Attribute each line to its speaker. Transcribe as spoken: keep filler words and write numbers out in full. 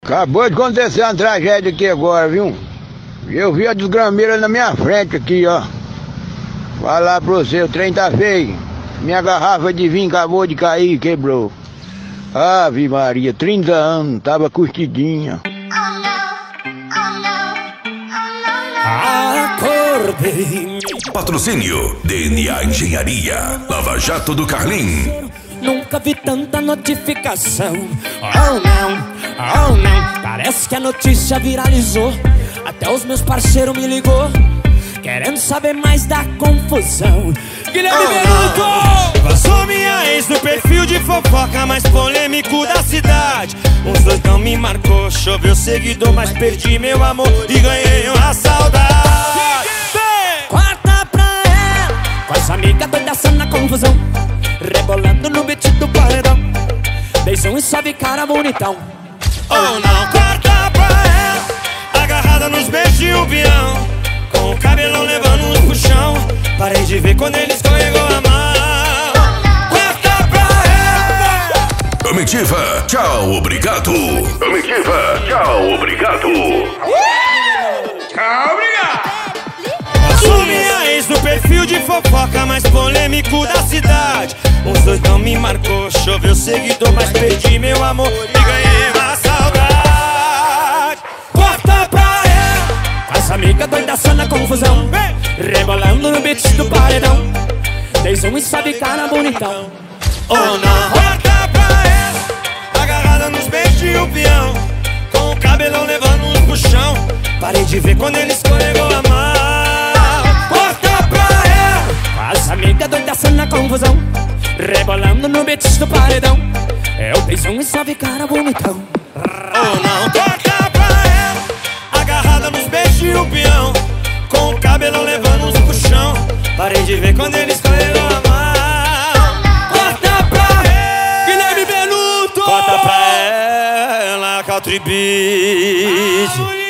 Speaker 1: Acabou de acontecer uma tragédia aqui agora, viu? Eu vi a desgrameira na minha frente aqui, ó. Falar pra você, o trem tá feio. Minha garrafa de vinho acabou de cair, quebrou. Ave Maria, trinta anos, tava curtidinha.
Speaker 2: Acordei.
Speaker 3: Patrocínio D N A Engenharia, Lava Jato do Carlim.
Speaker 2: Nunca vi tanta notificação. Oh não, oh não. Parece que a notícia viralizou. Até os meus parceiros me ligou, querendo saber mais da confusão. Guilherme Benuto! Vazou minha ex no perfil de fofoca mais polêmico da cidade. Uns dois não me marcou, choveu seguidor, mas perdi meu amor e ganhei uma saudade. Corta pra ela, com as amigas doidaçando na confusão, rebolando no beat do paredão. Beijão e sobe cara bonitão. Oh não, corta pra ela, agarrada nos beijos de um peão, com o cabelão levando uns puxão. Parei de ver quando ele escorregou a mão. Corta pra ela.
Speaker 3: Comitiva, tchau, obrigado. Comitiva, tchau, obrigado.
Speaker 1: Tchau, obrigado.
Speaker 2: Passou minha ex no perfil de fofoca mais polêmico da cidade. Uns dois não me marcou, choveu seguidor, mas perdi meu amor e ganhei uma saudade. Corta pra ela, com as amigas doidaçando na confusão, rebolando no beat do paredão. Beijão e sobe cara bonitão. Oh não, corta pra ela, agarrada nos beijos de um peão, com o cabelão levando uns puxão. Parei de ver quando ele escorregou a mão. Corta pra ela, as amigas doidaçando na confusão, rebolando no beat do paredão. É o beijão e sobe cara bonitão. Oh não, corta pra ela, agarrada nos beijos de um peão, com o cabelão levando uns puxão. Parei de ver quando ele escorregou a mão. Corta pra ela, Guilherme Benuto. Corta pra ela, Country Beat.